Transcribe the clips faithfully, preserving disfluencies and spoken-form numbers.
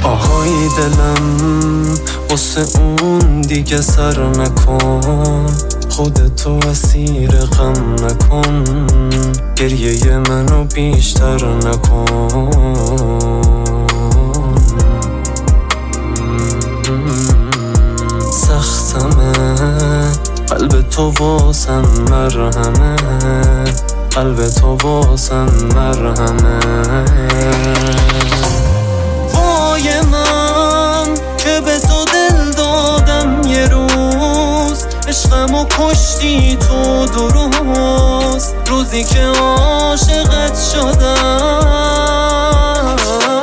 آهای دلم واسه اون دیگه سر نکن، خودتو اسیر غم نکن، گریه منو بیشتر نکن. سختمه قلب تو واسم مرهمه، قلب تو واسم مرهمه. وای من که به تو دل دادم یه روز، عشقمو کشتی تو درست، روزی که عاشقت شدم.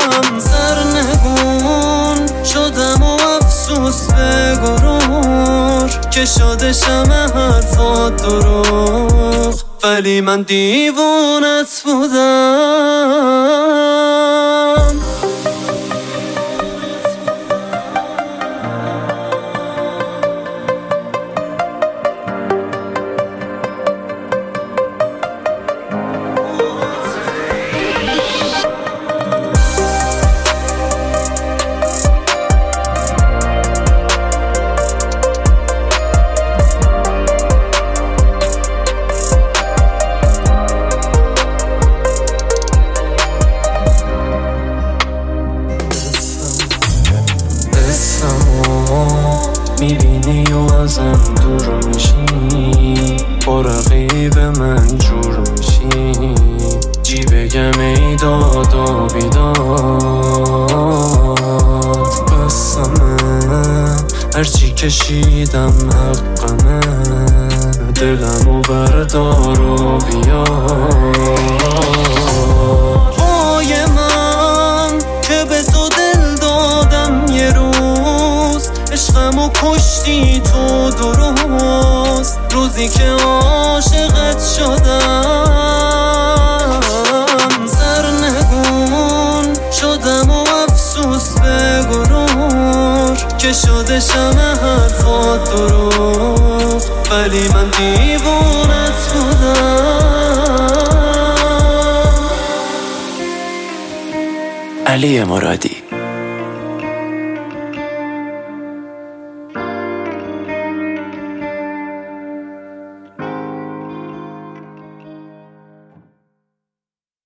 سرنگون شدم و افسوس به غرور، که شده شمع حرفات دروغ، ولی من دیوونت بودم. میبینی و ازم دور میشی، با رقیب من جور میشی، چی بگم ای داد و بیداد. بسمه هرچی کشیدم حقمه، دلمو بردار و بیا. وای من که به تو دل دادم یه روز، عشقمو کشتی تو درست، روزی که عاشقت شدم. سرنگون شدم و افسوس به غرور، که شده شمع حرفات دروغ، ولی من دیوونت بودم. علی مرادی.